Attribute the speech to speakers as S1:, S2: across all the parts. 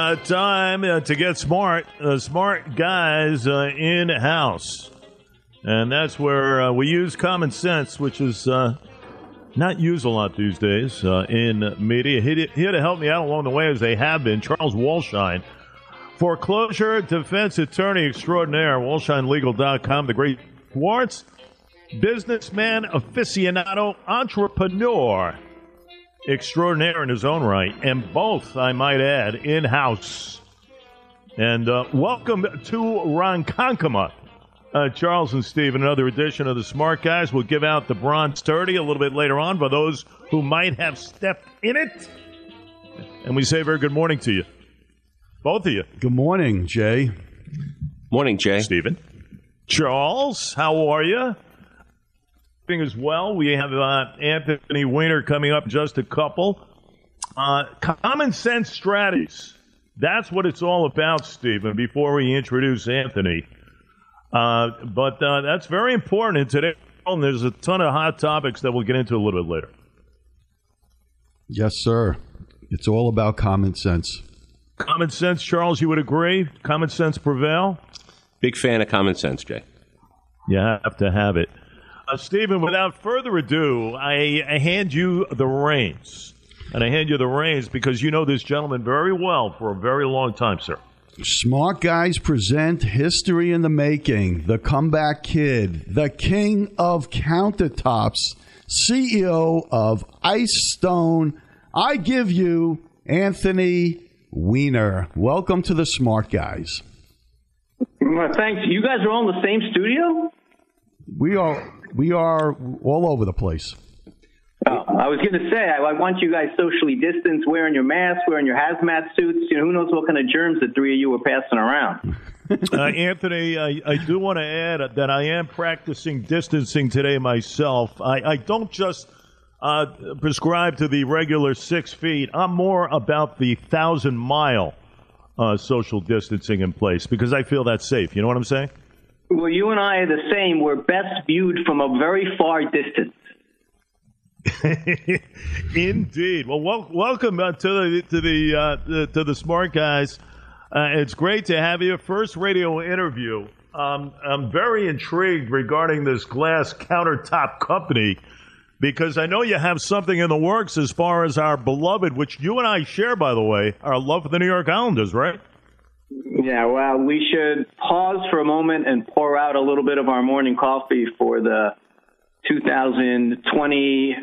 S1: time to get smart. Smart guys in-house. And that's where we use common sense, which is not used a lot these days in media. Here to help me out along the way, as they have been, Charles Wolshine, foreclosure defense attorney extraordinaire, WolshineLegal.com, the great Schwartz, businessman, aficionado, entrepreneur extraordinaire in his own right, and both, I might add, in-house. And welcome to Ronkonkoma, Charles and Steve, another edition of the Smart Guys. We'll give out the Bronze 30 a little bit later on for those who might have stepped in it. And we say very good morning to you, both of you.
S2: Good morning, Jay.
S3: Morning, Jay.
S1: Stephen. Charles, how are you? As well, we have Anthony Weiner coming up in just a couple. Common sense strategies. That's what it's all about, Stephen, before we introduce Anthony. But that's very important in today. And there's a ton of hot topics that we'll get into a little bit later.
S2: Yes, sir. It's all about common sense.
S1: Common sense, Charles, you would agree? Common sense prevail?
S3: Big fan of common sense, Jay.
S1: You have to have it. Stephen, without further ado, I hand you the reins. And I hand you the reins because you know this gentleman very well for a very long time, sir.
S2: Smart Guys present History in the Making, the comeback kid, the king of countertops, CEO of Ice Stone. I give you Anthony Weiner. Welcome to the Smart Guys.
S4: Well, thanks. You guys are all in the same studio?
S2: We are all over the place.
S4: I was going to say, I want you guys socially distanced, wearing your masks, wearing your hazmat suits. You know, who knows what kind of germs the three of you are passing around.
S1: Anthony, I do want to add that I am practicing distancing today myself. I don't just prescribe to the regular 6 feet. I'm more about the 1,000-mile social distancing in place because I feel that's safe. You know what I'm saying?
S4: Well, you and I are the same. We're best viewed from a very far distance.
S1: Indeed. Well, welcome to the Smart Guys. It's great to have you. First radio interview. I'm very intrigued regarding this glass countertop company because I know you have something in the works as far as our beloved, which you and I share, by the way, our love for the New York Islanders, right?
S4: Yeah, well, we should pause for a moment and pour out a little bit of our morning coffee for the 2019,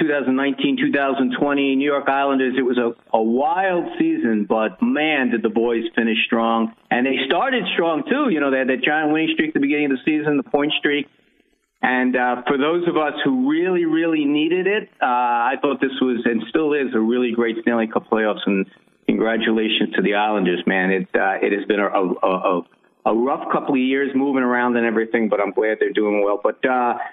S4: 2020 New York Islanders. It was a wild season, but man, did the boys finish strong. And they started strong, too. You know, they had that giant winning streak at the beginning of the season, the point streak. And for those of us who really, really needed it, I thought this was and still is a really great Stanley Cup playoffs. And congratulations to the Islanders, man. It has been a rough couple of years moving around and everything, but I'm glad they're doing well. But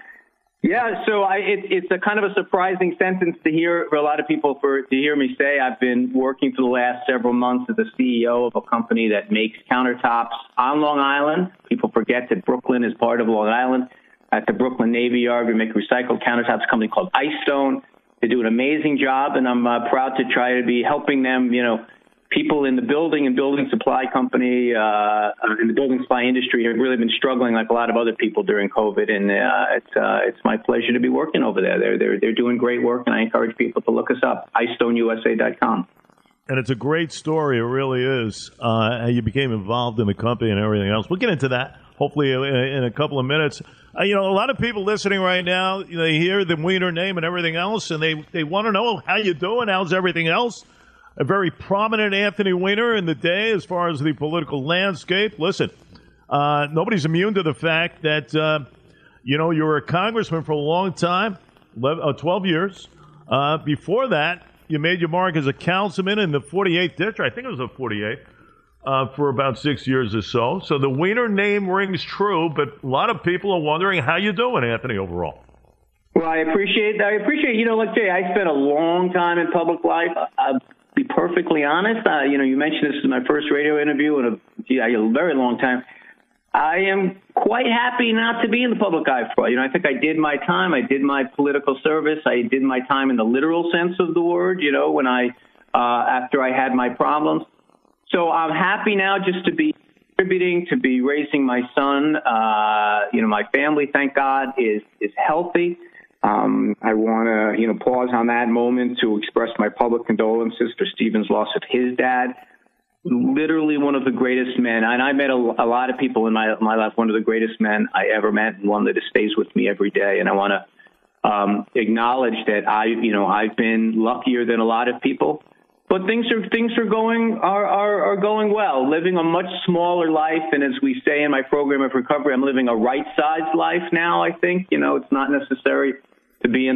S4: yeah, so it's a kind of a surprising sentence to hear for a lot of people to hear me say. I've been working for the last several months as the CEO of a company that makes countertops on Long Island. People forget that Brooklyn is part of Long Island. At the Brooklyn Navy Yard, we make recycled countertops, a company called Ice Stone. They do an amazing job, and I'm proud to try to be helping them, you know, people in the building and building supply company, in the building supply industry have really been struggling like a lot of other people during COVID. And it's my pleasure to be working over there. They're doing great work, and I encourage people to look us up, IceStoneUSA.com.
S1: And it's a great story. It really is. How you became involved in the company and everything else. We'll get into that hopefully in a couple of minutes. You know, a lot of people listening right now, they hear the Weiner name and everything else, and they want to know how you doing, how's everything else. A very prominent Anthony Weiner in the day as far as the political landscape. Listen, nobody's immune to the fact that, you know, you were a congressman for a long time, 12 years. Before that, you made your mark as a councilman in the 48th district. I think it was the 48th. For about 6 years or so. So the Weiner name rings true, but a lot of people are wondering how you doing, Anthony, overall.
S4: Well, I appreciate, you know, look, Jay, I spent a long time in public life. I'll be perfectly honest. You know, you mentioned this is my first radio interview in a very long time. I am quite happy not to be in the public eye for, you know, I think I did my time. I did my political service. I did my time in the literal sense of the word, you know, when after I had my problems. So I'm happy now just to be contributing, to be raising my son. My family, thank God, is healthy. I want to, pause on that moment to express my public condolences for Stephen's loss of his dad. Literally one of the greatest men. And I met a lot of people in my life. One of the greatest men I ever met, and one that stays with me every day. And I want to acknowledge that I've been luckier than a lot of people. But things are going well. Living a much smaller life, and as we say in my program of recovery, I'm living a right-sized life now. I think it's not necessary to be in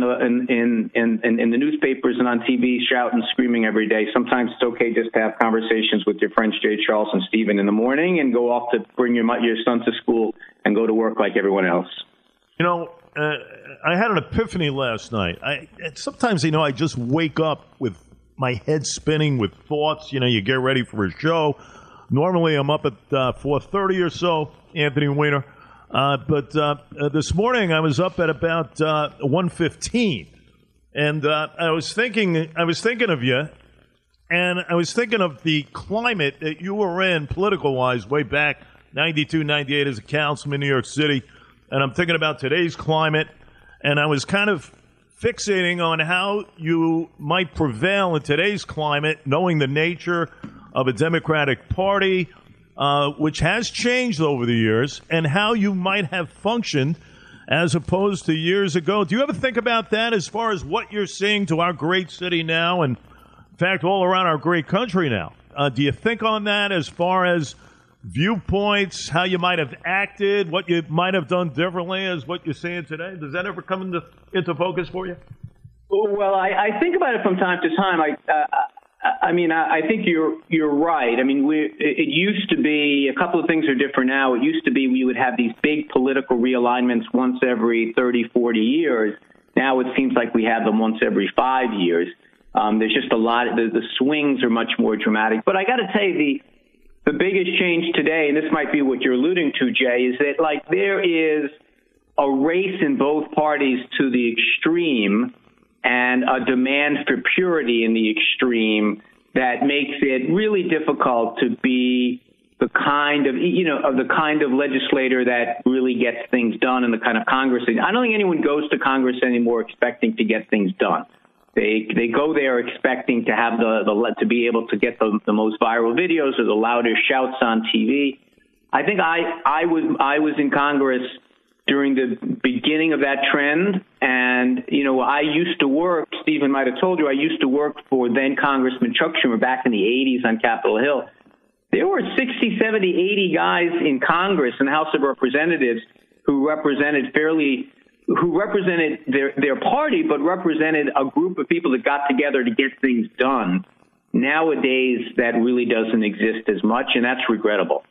S4: the newspapers and on TV shouting and screaming every day. Sometimes it's okay just to have conversations with your friends Jay, Charles, and Stephen in the morning, and go off to bring your son to school and go to work like everyone else.
S1: I had an epiphany last night. Sometimes I just wake up with my head spinning with thoughts. You get ready for a show. Normally I'm up at 4:30 or so, Anthony Weiner. But this morning I was up at about 1:15, and I was thinking of you, and I was thinking of the climate that you were in political-wise way back 92, 98 as a councilman in New York City, and I'm thinking about today's climate, and I was kind of fixating on how you might prevail in today's climate, knowing the nature of a Democratic Party, which has changed over the years, and how you might have functioned as opposed to years ago. Do you ever think about that as far as what you're seeing to our great city now, and in fact all around our great country now? Do you think on that as far as viewpoints, how you might have acted, what you might have done differently as what you're seeing today? Does that ever come into focus for you?
S4: Well, I think about it from time to time. I think you're right. It used to be, a couple of things are different now. It used to be we would have these big political realignments once every 30, 40 years. Now it seems like we have them once every 5 years. There's just a lot. The swings are much more dramatic. But I got to tell you, the biggest change today, and this might be what you're alluding to, Jay, is that there is a race in both parties to the extreme, and a demand for purity in the extreme that makes it really difficult to be the kind of legislator that really gets things done, and the kind of Congress. I don't think anyone goes to Congress anymore expecting to get things done. They go there expecting to have to be able to get the most viral videos or the loudest shouts on TV. I think I was in Congress during the beginning of that trend, and I used to work. Stephen might have told you I used to work for then Congressman Chuck Schumer back in the 80s on Capitol Hill. There were 60, 70, 80 guys in Congress and House of Representatives who represented their party, but represented a group of people that got together to get things done. Nowadays, that really doesn't exist as much, and that's regrettable.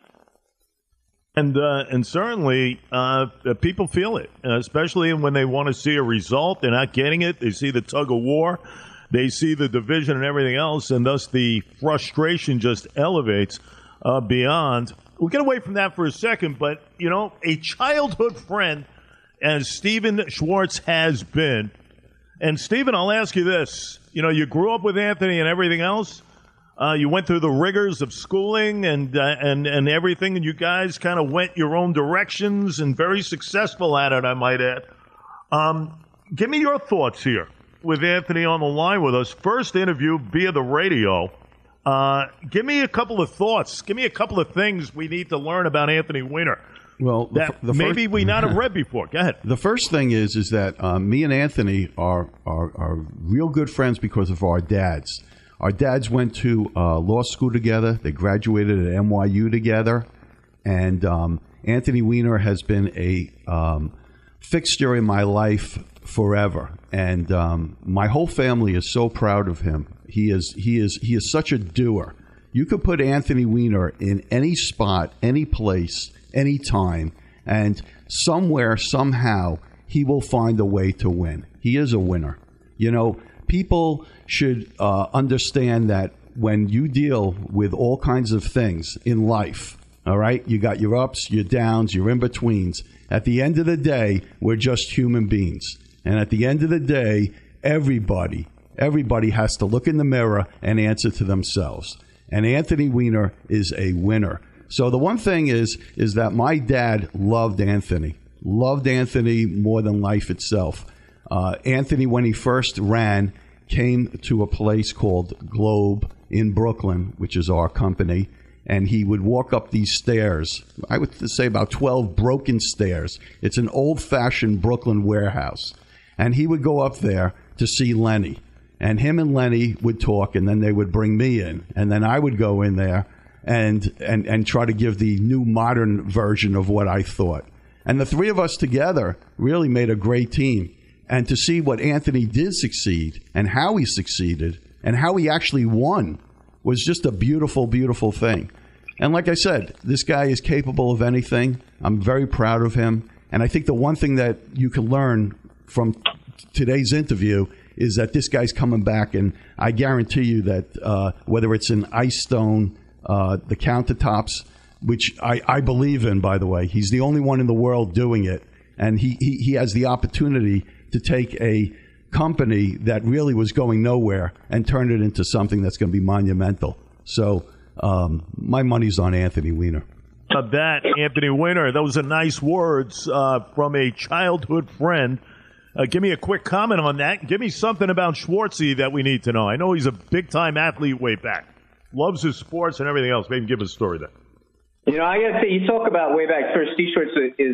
S1: And certainly people feel it, especially when they want to see a result. They're not getting it. They see the tug of war. They see the division and everything else, and thus the frustration just elevates beyond. We'll get away from that for a second, but, a childhood friend, as Stephen Schwartz has been. And, Stephen, I'll ask you this. You grew up with Anthony and everything else. You went through the rigors of schooling and everything, and you guys kind of went your own directions and very successful at it, I might add. Give me your thoughts here with Anthony on the line with us. First interview via the radio. Give me a couple of thoughts. Give me a couple of things we need to learn about Anthony Weiner.
S2: Well,
S1: that maybe we not have read before. Go ahead.
S2: The first thing is that me and Anthony are real good friends because of our dads. Our dads went to law school together. They graduated at NYU together. And Anthony Weiner has been a fixture in my life forever. And my whole family is so proud of him. He is such a doer. You could put Anthony Weiner in any spot, any place, any time, and somewhere, somehow, he will find a way to win. He is a winner. People should understand that when you deal with all kinds of things in life, all right, you got your ups, your downs, your in-betweens. At the end of the day, we're just human beings. And at the end of the day, everybody has to look in the mirror and answer to themselves. And Anthony Weiner is a winner. So the one thing is that my dad loved Anthony more than life itself. Anthony, when he first ran, came to a place called Globe in Brooklyn, which is our company, and he would walk up these stairs. I would say about 12 broken stairs. It's an old-fashioned Brooklyn warehouse. And he would go up there to see Lenny. And him and Lenny would talk, and then they would bring me in. And then I would go in there and try to give the new modern version of what I thought. And the three of us together really made a great team. And to see what Anthony did succeed and how he succeeded and how he actually won was just a beautiful, beautiful thing. And like I said, this guy is capable of anything. I'm very proud of him. And I think the one thing that you can learn from today's interview is that this guy's coming back. And I guarantee you that whether it's in Ice Stone, the countertops, which I believe in, by the way. He's the only one in the world doing it. And he has the opportunity to take a company that really was going nowhere and turn it into something that's going to be monumental. So my money's on Anthony Weiner.
S1: That, Anthony Weiner, those are nice words from a childhood friend. Give me a quick comment on that. Give me something about Schwartzy that we need to know. I know he's a big-time athlete way back. Loves his sports and everything else. Maybe give us a story there.
S4: You know, I got to say, you talk about way back first. Steve Schwartz is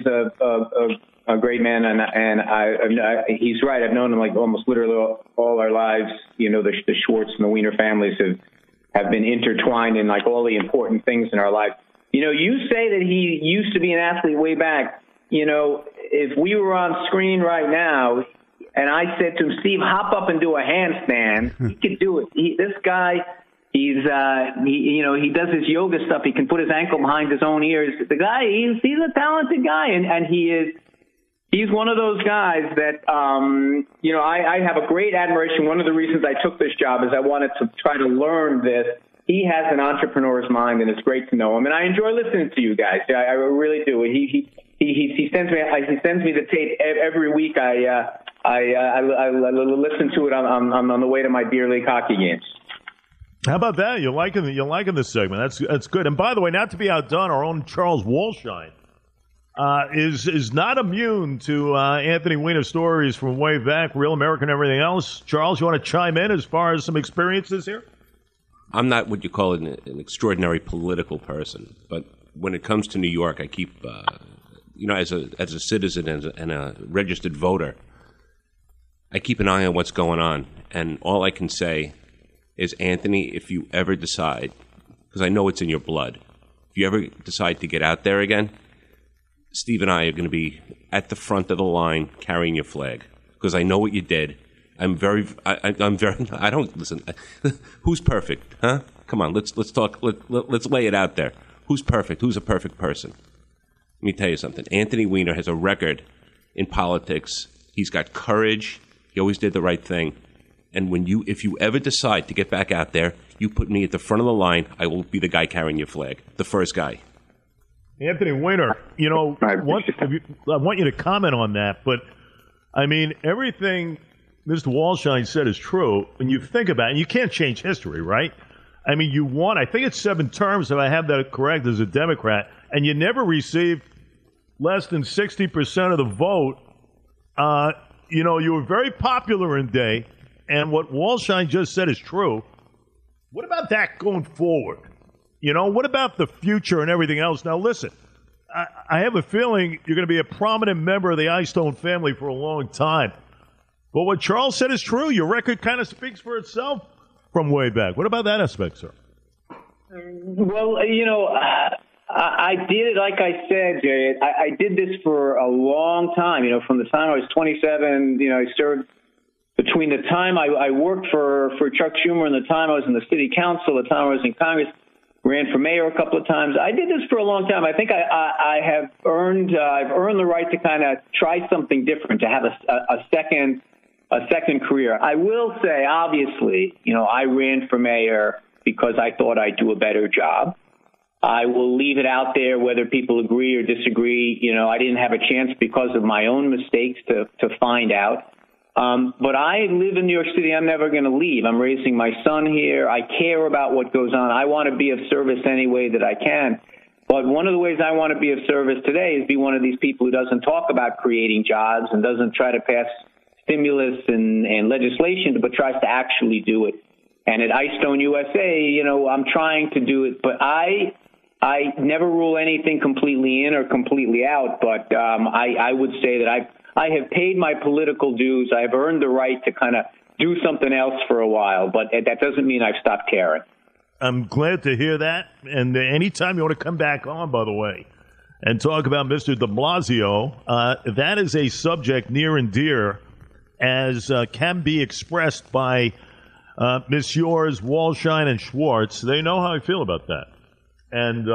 S4: a great man, and he's right. I've known him like almost literally all our lives. You know, the Schwartz and the Weiner families have been intertwined in like all the important things in our life. You know, you say that he used to be an athlete way back. You know, if we were on screen right now, and I said to him, Steve, hop up and do a handstand, he could do it. This guy. He does his yoga stuff. He can put his ankle behind his own ears. The guy, he's a talented guy, and he's one of those guys that, I have a great admiration. One of the reasons I took this job is I wanted to try to learn this. He has an entrepreneur's mind, and it's great to know him. And I enjoy listening to you guys. I really do. He sends me the tape every week. I listen to it on the way to my beer league hockey games.
S1: How about that? You're liking this segment. That's good. And by the way, not to be outdone, our own Charles Wolshine is not immune to Anthony Weiner stories from way back, Real American, everything else. Charles, you want to chime in as far as some experiences here?
S3: I'm not what you call an extraordinary political person, but when it comes to New York, I keep, as a citizen and a registered voter, I keep an eye on what's going on, and all I can say is, Anthony, if you ever decide, because I know it's in your blood, if you ever decide to get out there again, Steve and I are going to be at the front of the line carrying your flag, because I know what you did. I don't listen. Who's perfect? Huh? Come on, let's talk. Let's lay it out there. Who's perfect? Who's a perfect person? Let me tell you something. Anthony Weiner has a record in politics. He's got courage. He always did the right thing. And if you ever decide to get back out there, you put me at the front of the line. I will be the guy carrying your flag, the first guy.
S1: Anthony Weiner, I want you to comment on that. But I mean, everything Mr. Wolshine said is true. When you think about it, you can't change history, right? I mean, you won. I think it's 7 terms, if I have that correct, as a Democrat, and you never received less than 60% of the vote. You were very popular in day. And what Wolshine just said is true. What about that going forward? What about the future and everything else? Now, listen, I have a feeling you're going to be a prominent member of the Ice Stone family for a long time. But what Charles said is true. Your record kind of speaks for itself from way back. What about that aspect, sir?
S4: Well, I did it, like I said, Jay. I did this for a long time. From the time I was 27, I served. Between the time I worked for Chuck Schumer and the time I was in the city council, the time I was in Congress, ran for mayor a couple of times. I did this for a long time. I think I've earned the right to kind of try something different, to have a second career. I will say, obviously, I ran for mayor because I thought I'd do a better job. I will leave it out there whether people agree or disagree. I didn't have a chance because of my own mistakes to find out. But I live in New York City. I'm never going to leave. I'm raising my son here. I care about what goes on. I want to be of service any way that I can. But one of the ways I want to be of service today is be one of these people who doesn't talk about creating jobs and doesn't try to pass stimulus and legislation, but tries to actually do it. And at Icestone USA, you know, I'm trying to do it, but I never rule anything completely in or completely out. But I would say that I have paid my political dues. I've earned the right to kind of do something else for a while, but that doesn't mean I've stopped caring.
S1: I'm glad to hear that. And anytime you want to come back on, by the way, and talk about Mr. de Blasio, that is a subject near and dear, as can be expressed by Messrs. Walshine and Schwartz. They know how I feel about that. And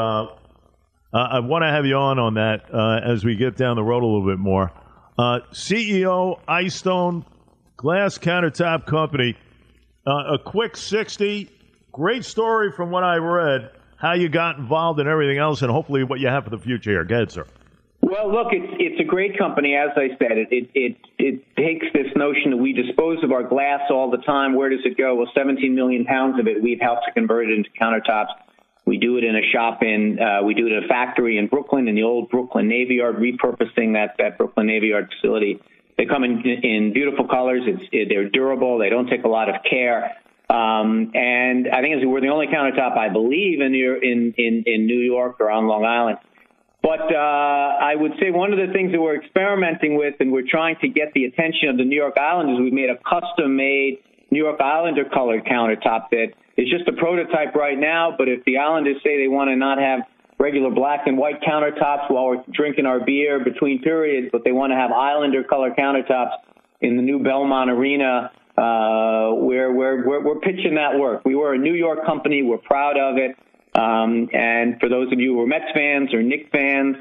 S1: I want to have you on that as we get down the road a little bit more. CEO, Icestone, Glass Countertop Company, a quick 60. Great story from what I read, how you got involved and everything else, and hopefully what you have for the future here. Go ahead, sir.
S4: Well, look, it's a great company. As I said, it takes this notion that we dispose of our glass all the time. Where does it go? Well, 17 million pounds of it, we've helped to convert it into countertops. We do it in a shop we do it in a factory in Brooklyn, in the old Brooklyn Navy Yard, repurposing that Brooklyn Navy Yard facility. They come in beautiful colors. They're durable. They don't take a lot of care. And I think we're the only countertop, I believe, in New York or on Long Island. But I would say one of the things that we're experimenting with, and we're trying to get the attention of the New York Islanders, we've made a custom-made New York Islander colored countertop that is just a prototype right now. But if the Islanders say they want to not have regular black and white countertops while we're drinking our beer between periods, but they want to have Islander color countertops in the new Belmont Arena, we're pitching that work. We were a New York company. We're proud of it. And for those of you who are Mets fans or Knicks fans,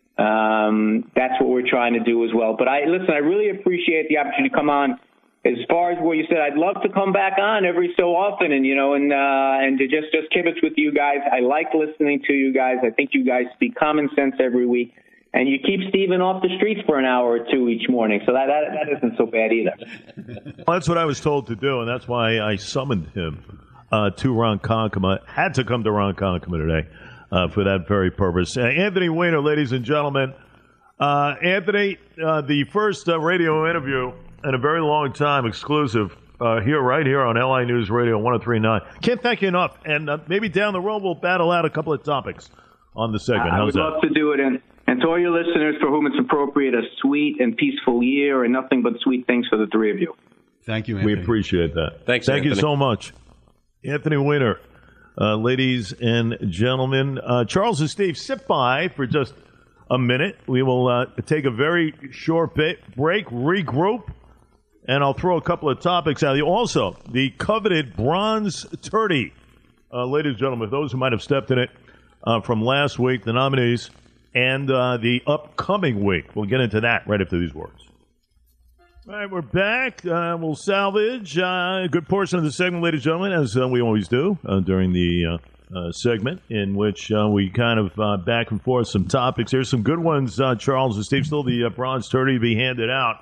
S4: that's what we're trying to do as well. But I really appreciate the opportunity to come on. As far as what you said, I'd love to come back on every so often and to just kibitz with you guys. I like listening to you guys. I think you guys speak common sense every week. And you keep Steven off the streets for an hour or two each morning. So that isn't so bad either.
S1: Well, that's what I was told to do, and that's why I summoned him to Ronkonkoma. Had to come to Ronkonkoma today for that very purpose. Anthony Weiner, ladies and gentlemen. Anthony, the first radio interview in a very long time, exclusive, right here on LI News Radio 103.9. Can't thank you enough. And maybe down the road we'll battle out a couple of topics on the segment.
S4: I would love to do it. And to all your listeners for whom it's appropriate, a sweet and peaceful year and nothing but sweet things for the three of you.
S2: Thank you, Anthony.
S1: We appreciate that.
S3: Thank
S1: you so much. Anthony Weiner, ladies and gentlemen. Charles and Steve, sit by for just a minute. We will take a very short break, regroup, and I'll throw a couple of topics at you. Also, the coveted Bronze Turdy. Ladies and gentlemen, those who might have stepped in it from last week, the nominees, and the upcoming week. We'll get into that right after these words. All right, we're back. We'll salvage a good portion of the segment, ladies and gentlemen, as we always do during the segment, in which we kind of back and forth some topics. There's some good ones, Charles and Steve. Still the Bronze Turdy to be handed out.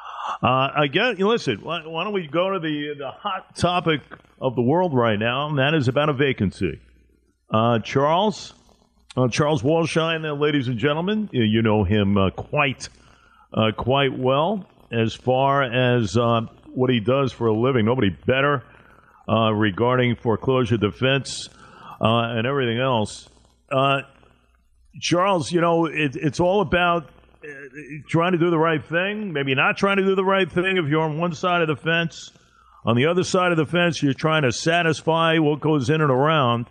S1: Listen, why don't we go to the hot topic of the world right now, and that is about a vacancy. Charles Walshine, ladies and gentlemen, you know him quite well as far as what he does for a living. Nobody better regarding foreclosure defense and everything else. Charles, it's all about trying to do the right thing, maybe not trying to do the right thing if you're on one side of the fence. On the other side of the fence, you're trying to satisfy what goes in and around.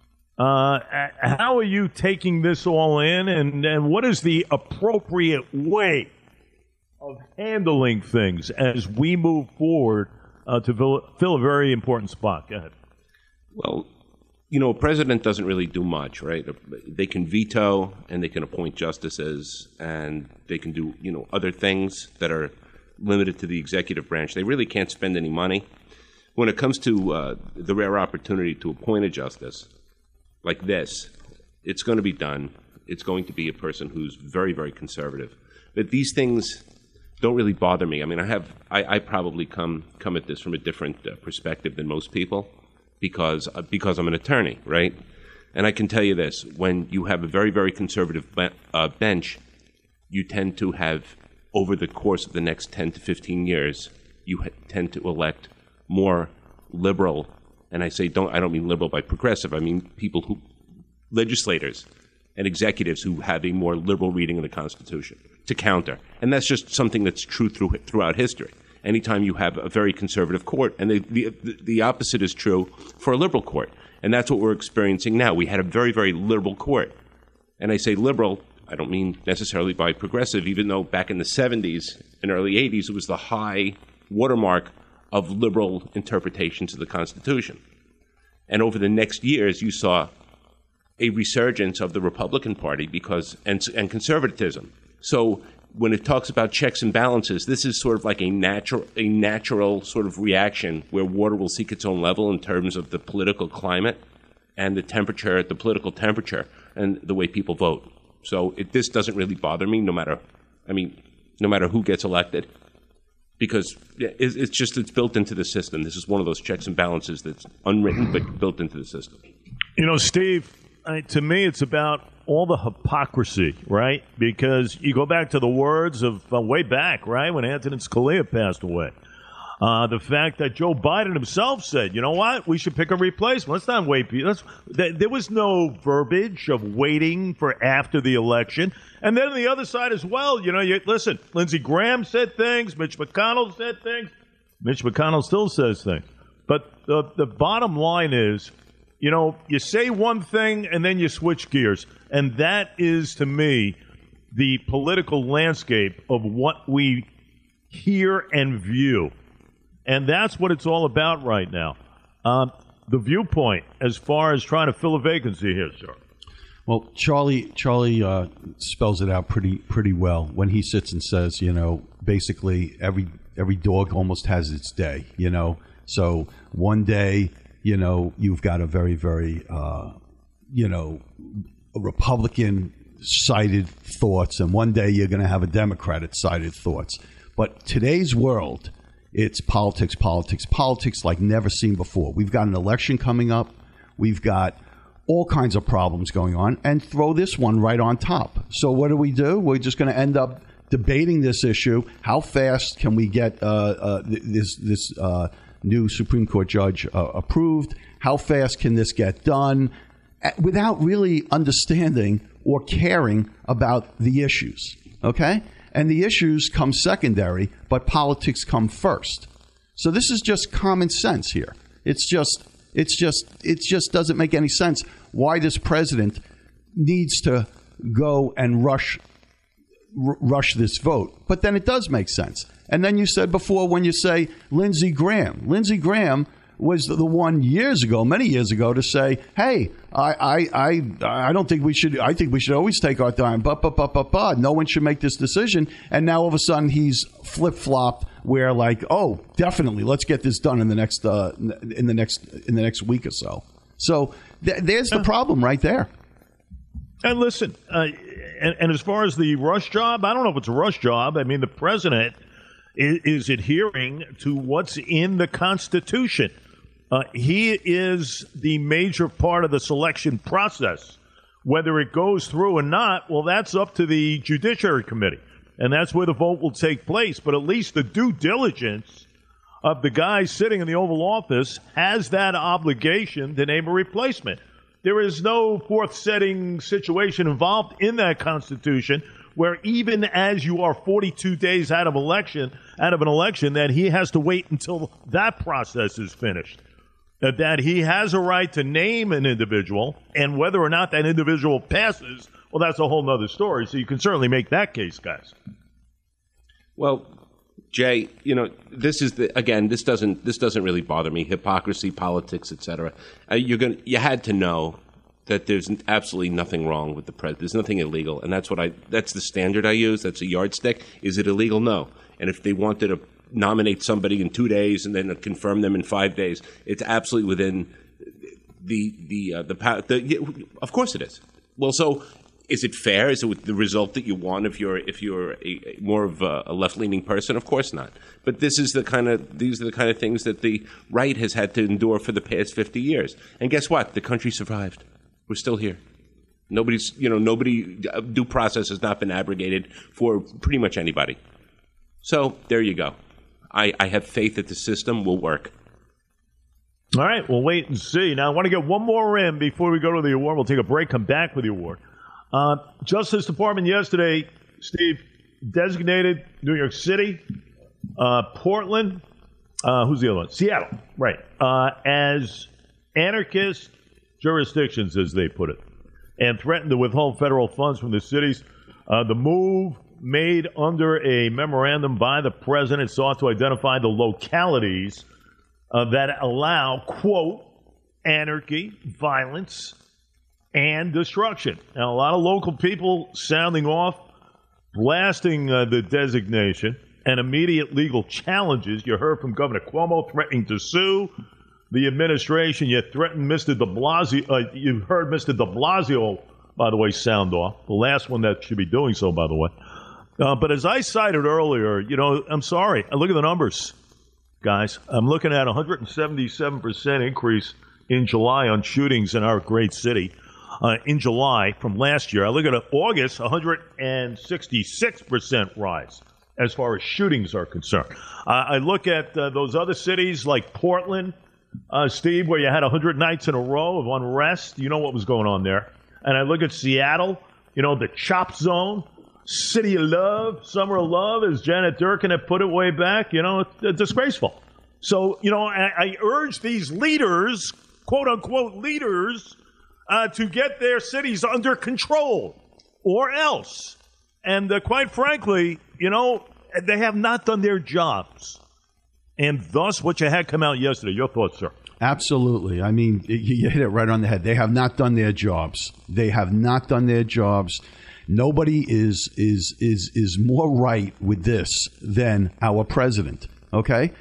S1: How are you taking this all in, and what is the appropriate way of handling things as we move forward to fill a very important spot? Go ahead.
S3: Well, a president doesn't really do much, right? They can veto and they can appoint justices and they can do, other things that are limited to the executive branch. They really can't spend any money. When it comes to the rare opportunity to appoint a justice like this, it's going to be done. It's going to be a person who's very, very conservative. But these things don't really bother me. I mean, I probably come at this from a different perspective than most people because I'm an attorney, right? And I can tell you this: when you have a very, very conservative bench, you tend to have, over the course of the next 10 to 15 years, you tend to elect more liberal, and I don't mean liberal by progressive. I mean legislators and executives who have a more liberal reading of the Constitution to counter. And that's just something that's true throughout history. Anytime you have a very conservative court, and the opposite is true for a liberal court. And that's what we're experiencing now. We had a very, very liberal court. And I say liberal, I don't mean necessarily by progressive, even though back in the 70s and early 80s, it was the high watermark of liberal interpretations of the Constitution. And over the next years, you saw a resurgence of the Republican Party and conservatism. So when it talks about checks and balances, this is sort of like a natural sort of reaction where water will seek its own level in terms of the political climate and the political temperature and the way people vote. So this doesn't really bother me, no matter who gets elected, because it's built into the system. This is one of those checks and balances that's unwritten but built into the system.
S1: Steve, to me, it's about all the hypocrisy, right? Because you go back to the words of way back, right, when Antonin Scalia passed away. The fact that Joe Biden himself said, you know what, we should pick a replacement. Let's not wait. There was no verbiage of waiting for after the election. And then on the other side as well, listen, Lindsey Graham said things. Mitch McConnell said things. Mitch McConnell still says things. But the bottom line is, you say one thing and then you switch gears. And that is, to me, the political landscape of what we hear and view. And that's what it's all about right now. The viewpoint as far as trying to fill a vacancy here, sir.
S2: Well, Charlie spells it out pretty well when he sits and says, basically every dog almost has its day, So one day, you've got a very, very, Republican-sided thoughts, and one day you're going to have a Democratic-sided thoughts. But today's world, it's politics like never seen before. We've got an election coming up. We've got all kinds of problems going on, and throw this one right on top. So what do? We're just going to end up debating this issue. How fast can we get this new Supreme Court judge approved? How fast can this get done without really understanding or caring about the issues? Okay? And the issues come secondary, but politics come first. So this is just common sense here. It just doesn't make any sense why this president needs to go and rush this vote. But then it does make sense. And then you said before, when you say Lindsey Graham was the one many years ago, to say, hey, I don't think we should. I think we should always take our time. But no one should make this decision. And now all of a sudden he's flip flopped, where like, oh, definitely, let's get this done in the next week or so. So there's the problem right there.
S1: And listen, and as far as the rush job, I don't know if it's a rush job. I mean, the president is adhering to what's in the Constitution. He is the major part of the selection process. Whether it goes through or not, well, that's up to the Judiciary Committee. And that's where the vote will take place. But at least the due diligence of the guy sitting in the Oval Office has that obligation to name a replacement. There is no fourth-setting situation involved in that Constitution where even as you are 42 days out of an election, that he has to wait until that process is finished. That he has a right to name an individual, and whether or not that individual passes, well, that's a whole other story. So you can certainly make that case, guys.
S3: Well, Jay, this doesn't really bother me. Hypocrisy, politics, etc. You had to know that there's absolutely nothing wrong with the president. There's nothing illegal, and that's the standard I use. That's a yardstick. Is it illegal? No. And if they wanted to nominate somebody in 2 days and then confirm them in 5 days, it's absolutely within the power. Of course it is. Well, so Is it fair? Is it the result that you want if you're more of a left-leaning person? Of course not. But these are the kind of things that the right has had to endure for the past 50 years. And guess what? The country survived. We're still here. Nobody due process has not been abrogated for pretty much anybody. So there you go. I have faith that the system will work.
S1: All right, we'll wait and see. Now, I want to get one more in before we go to the award. We'll take a break, come back with the award. Justice Department yesterday, Steve, designated New York City, Portland, who's the other one? Seattle, right, as anarchist jurisdictions, as they put it, and threatened to withhold federal funds from the cities. The move made under a memorandum by the president sought to identify the localities that allow, quote, anarchy, violence, and destruction. Now, a lot of local people sounding off, blasting the designation, and immediate legal challenges. You heard from Governor Cuomo threatening to sue the administration. You threatened Mr. de Blasio. You heard Mr. de Blasio, by the way, sound off. The last one that should be doing so, by the way. But as I cited earlier, I'm sorry. I look at the numbers, guys. I'm looking at 177% increase in July on shootings in our great city. In July from last year. I look at August, 166% rise as far as shootings are concerned. I look at those other cities like Portland, Steve, where you had 100 nights in a row of unrest. You know what was going on there. And I look at Seattle, the CHOP zone, City of Love, Summer of Love, as Janet Durkin had put it way back. It's disgraceful. So, I urge these leaders, quote-unquote leaders, to get their cities under control, or else. And quite frankly, they have not done their jobs. And thus, what you had come out yesterday. Your thoughts, sir?
S2: Absolutely. I mean, you hit it right on the head. They have not done their jobs. They have not done their jobs. Nobody is more right with this than our president. Okay,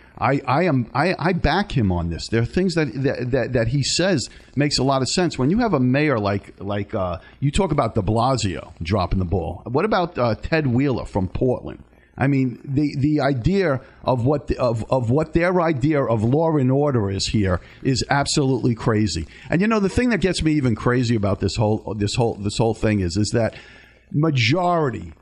S2: I back him on this. There are things that he says makes a lot of sense. When you have a mayor like you talk about de Blasio dropping the ball. What about Ted Wheeler from Portland? I mean, the idea of what their idea of law and order is here is absolutely crazy. And the thing that gets me even crazy about this whole thing is that majority,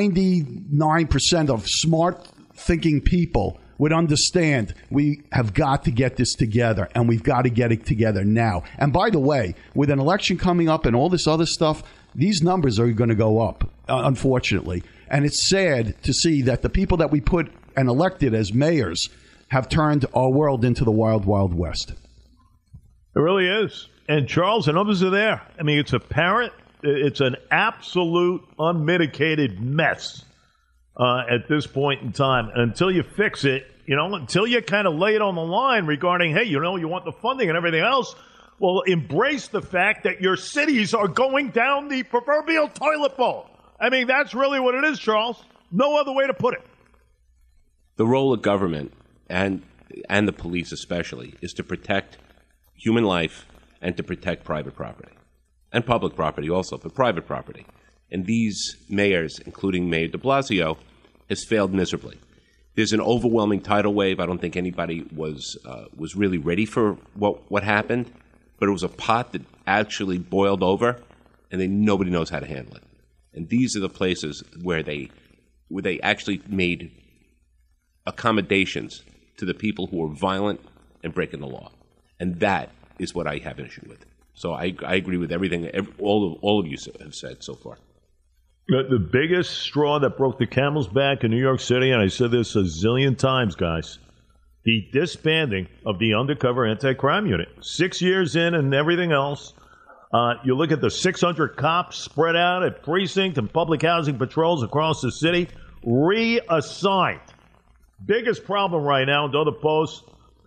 S2: 99% of smart thinking people would understand we have got to get this together, and we've got to get it together now. And by the way, with an election coming up and all this other stuff, these numbers are going to go up, unfortunately. And it's sad to see that the people that we put and elected as mayors have turned our world into the wild, wild west.
S1: It really is. And Charles, the numbers are there. I mean, it's apparent. It's an absolute unmitigated mess at this point in time. And until you fix it, until you kind of lay it on the line regarding, hey, you want the funding and everything else, well, embrace the fact that your cities are going down the proverbial toilet bowl. I mean, that's really what it is, Charles. No other way to put it.
S3: The role of government and the police especially is to protect human life and to protect private property. And public property also, but private property. And these mayors, including Mayor de Blasio, has failed miserably. There's an overwhelming tidal wave. I don't think anybody was really ready for what happened, but it was a pot that actually boiled over, and nobody knows how to handle it. And these are the places where they actually made accommodations to the people who were violent and breaking the law, and that is what I have an issue with. So I agree with everything all of you have said so far.
S1: The biggest straw that broke the camel's back in New York City, and I said this a zillion times, guys, the disbanding of the undercover anti-crime unit. 6 years in and everything else. You look at the 600 cops spread out at precinct and public housing patrols across the city, reassigned. Biggest problem right now, and other posts,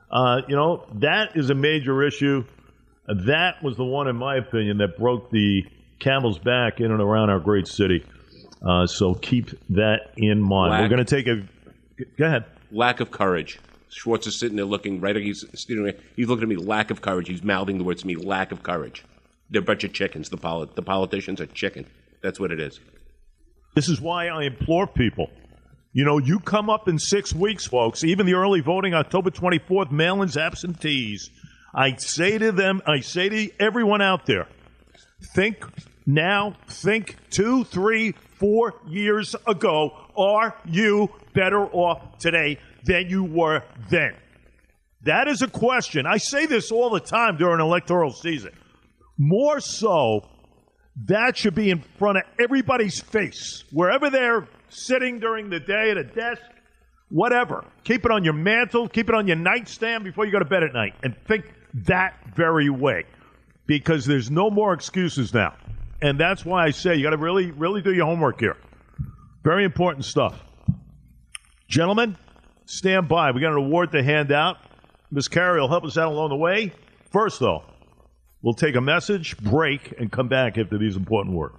S1: that is a major issue. That was the one, in my opinion, that broke the camel's back in and around our great city. So keep that in mind. We're going to take a... Go ahead.
S3: Lack of courage. Schwartz is sitting there looking right. He's looking at me. Lack of courage. He's mouthing the words to me. Lack of courage. They're a bunch of chickens. The politicians are chicken. That's what it is.
S1: This is why I implore people. You come up in 6 weeks, folks, even the early voting, October 24th, mail-ins, absentees. I say to everyone out there, think now, think 2, 3, 4 years ago. Are you better off today than you were then? That is a question. I say this all the time during electoral season. More so, that should be in front of everybody's face, wherever they're sitting during the day at a desk, whatever. Keep it on your mantle, keep it on your nightstand before you go to bed at night, and think that very way, because there's no more excuses now. And that's why I say you got to really, really do your homework here. Very important stuff. Gentlemen, stand by. We got an award to hand out. Ms. Carey will help us out along the way. First, though, we'll take a message, break, and come back after these important words.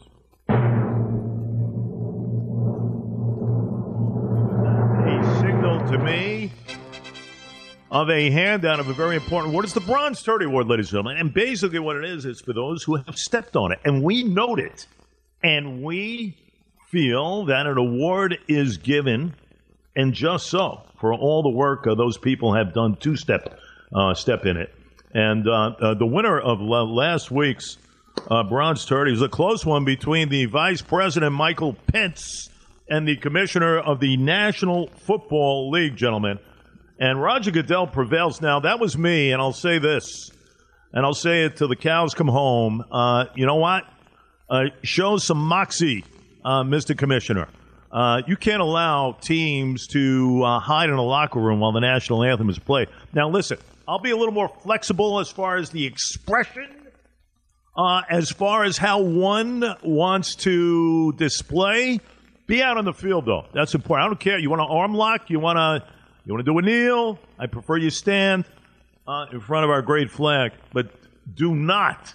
S1: A signal to me of a handout of a very important award. It's the Bronze 30 Award, ladies and gentlemen. And basically what it is for those who have stepped on it. And we note it. And we feel that an award is given, and just so, for all the work those people have done to step in it. And the winner of last week's Bronze 30 was a close one between the Vice President, Michael Pence, and the Commissioner of the National Football League, gentlemen. And Roger Goodell prevails. Now, that was me, and I'll say this, and I'll say it till the cows come home. You know what? Show some moxie, Mr. Commissioner. You can't allow teams to hide in a locker room while the national anthem is played. Now, listen, I'll be a little more flexible as far as the expression, as far as how one wants to display. Be out on the field, though. That's important. I don't care. You want to arm lock? You want to do a kneel? I prefer you stand in front of our great flag. But do not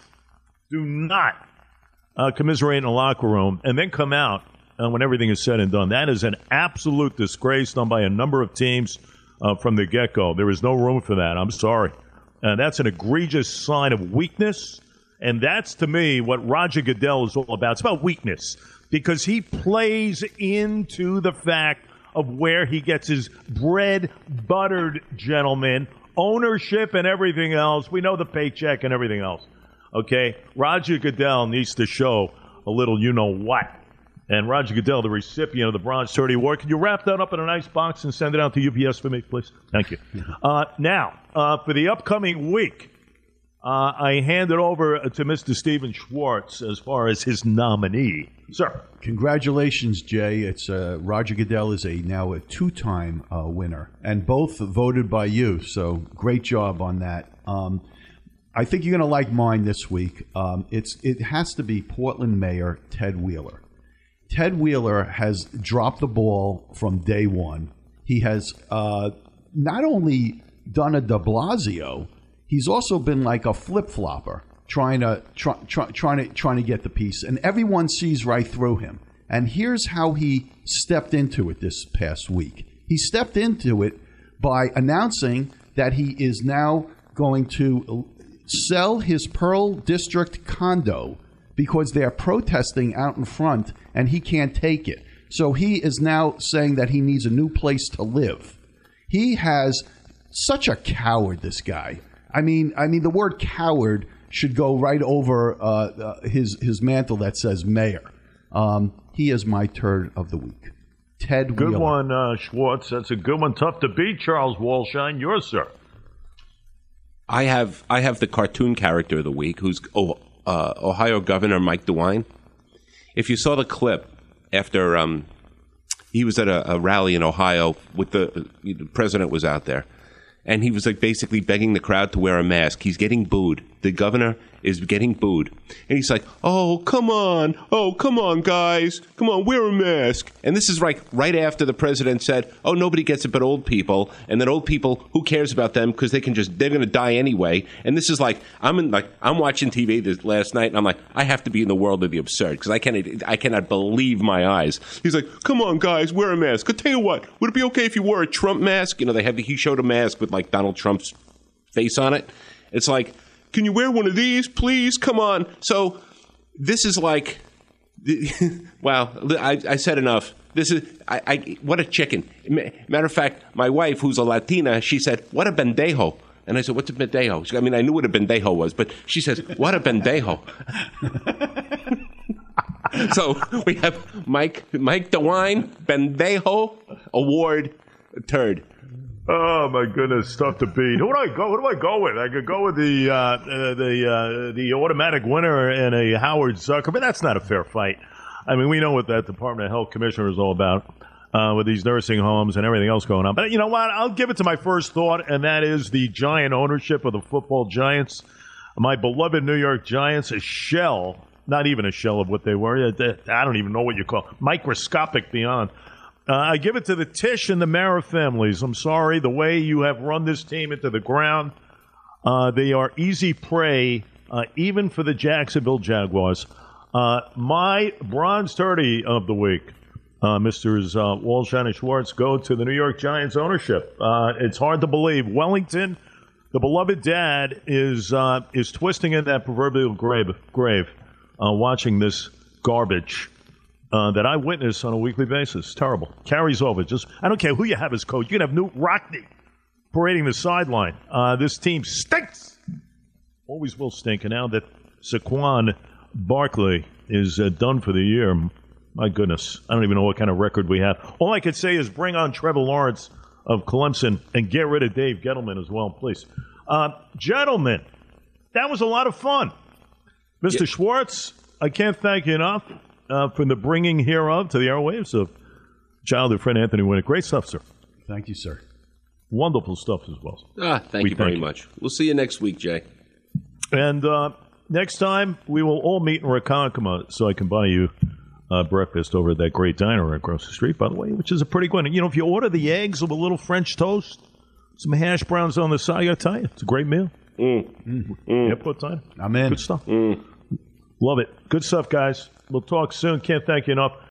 S1: commiserate in a locker room and then come out when everything is said and done. That is an absolute disgrace done by a number of teams from the get-go. There is no room for that. I'm sorry. That's an egregious sign of weakness, and that's, to me, what Roger Goodell is all about. It's about weakness, because he plays into the fact of where he gets his bread buttered, gentlemen, ownership and everything else. We know the paycheck and everything else. Okay? Roger Goodell needs to show a little you-know-what. And Roger Goodell, the recipient of the Bronze 30 Award, can you wrap that up in a nice box and send it out to UPS for me, please? Thank you. Now, for the upcoming week, I hand it over to Mr. Stephen Schwartz as far as his nominee. Sir.
S2: Congratulations, Jay. It's Roger Goodell is now a two-time winner, and both voted by you, so great job on that. I think you're going to like mine this week. It has to be Portland Mayor Ted Wheeler. Ted Wheeler has dropped the ball from day one. He has not only done a de Blasio, he's also been like a flip-flopper, trying to get the piece, and everyone sees right through him. And here's how he stepped into it this past week. He stepped into it by announcing that he is now going to sell his Pearl District condo because they're protesting out in front and he can't take it. So he is now saying that he needs a new place to live. He has such a coward, this guy. I mean, the word coward should go right over his mantle that says mayor. He is my turd of the week. Ted Wheeler.
S1: Good one, Schwartz. That's a good one. Tough to beat, Charles Walshine. Yours, sir.
S3: I have the cartoon character of the week, who's Ohio Governor Mike DeWine. If you saw the clip after he was at a rally in Ohio with the president was out there, and he was like basically begging the crowd to wear a mask. He's getting booed. The governor is getting booed. And he's like, oh, come on, guys. Come on, wear a mask. And this is like right after the president said, oh, nobody gets it but old people. And then old people, who cares about them? Because they're going to die anyway. And this is like, I'm watching TV this last night, and I'm like, I have to be in the world of the absurd, because I cannot believe my eyes. He's like, come on, guys, wear a mask. I'll tell you what, would it be okay if you wore a Trump mask? He showed a mask with like Donald Trump's face on it. It's like, can you wear one of these, please? Come on. So this is like Wow, I said enough. This is what a chicken. Matter of fact, my wife, who's a Latina, she said, "What a pendejo." And I said, "What's a pendejo?" I mean, I knew what a pendejo was, but she says, "What a pendejo." So we have Mike DeWine, pendejo award turd.
S1: Oh my goodness, tough to beat. Who do I go with? I could go with the automatic winner and a Howard Zucker, but that's not a fair fight. I mean, we know what that Department of Health Commissioner is all about with these nursing homes and everything else going on. But you know what? I'll give it to my first thought, and that is the giant ownership of the football Giants. My beloved New York Giants, a shell, not even a shell of what they were. I don't even know what you call it. Microscopic beyond. I give it to the Tisch and the Mara families. I'm sorry, the way you have run this team into the ground, they are easy prey, even for the Jacksonville Jaguars. My bronze 30 of the week, Mr. Walshine and Schwartz, go to the New York Giants ownership. It's hard to believe. Wellington, the beloved dad, is twisting in that proverbial grave watching this garbage. That I witness on a weekly basis. Terrible. Carries over. I don't care who you have as coach. You can have Newt Rockne parading the sideline. This team stinks. Always will stink. And now that Saquon Barkley is done for the year, my goodness, I don't even know what kind of record we have. All I could say is bring on Trevor Lawrence of Clemson and get rid of Dave Gettleman as well, please. Gentlemen, that was a lot of fun. Mr. Schwartz, I can't thank you enough. For the bringing hereof to the airwaves of childhood friend Anthony Winnick. Great stuff, sir.
S2: Thank you, sir.
S1: Wonderful stuff as well.
S3: Thank you very much. We'll see you next week, Jay.
S1: And next time, we will all meet in Ronkonkoma so I can buy you breakfast over at that great diner across the street, by the way, which is a pretty good one. You know, if you order the eggs with a little French toast, some hash browns on the side, I got to tell you, it's a great meal. Airport time.
S2: I'm in.
S1: Good stuff. Love it. Good stuff, guys. We'll talk soon. Can't thank you enough.